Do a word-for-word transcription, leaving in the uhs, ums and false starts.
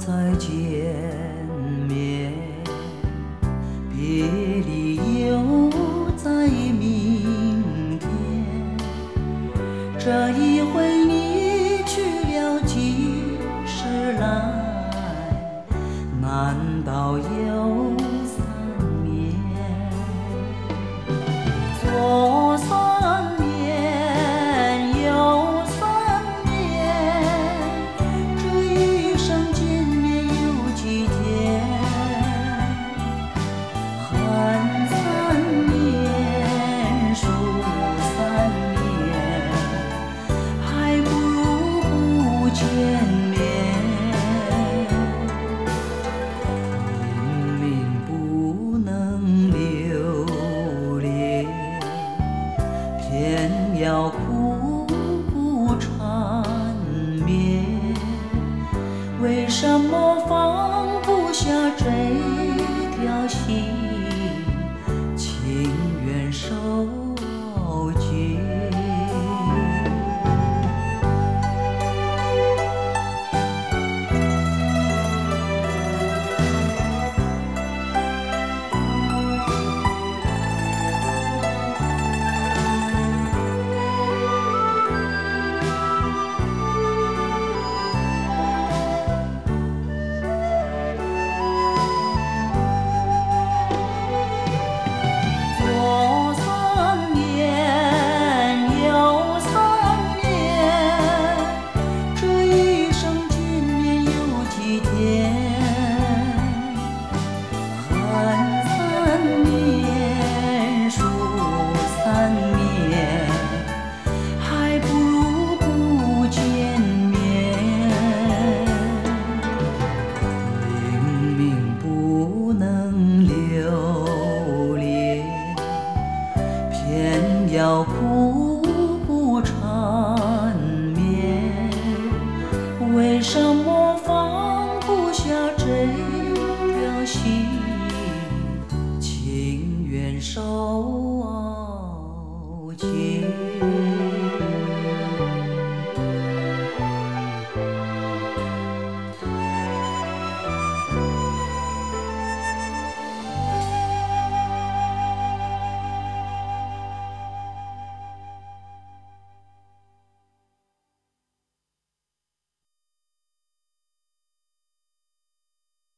再见面，别离又在明天。这一回你去了几时来？难道又三年？左三年，右三年，这一生见面有几天？恨三年，数三年，还不如不见面。明明不能留恋，偏要苦苦缠绵。为什么放不下这条心，情愿守绝？左三年，右三年，这一生见面有几天？恨三年，数三年，还不如不见面。明明不能留恋，偏要苦苦缠绵。为什么放不下这条心，情愿守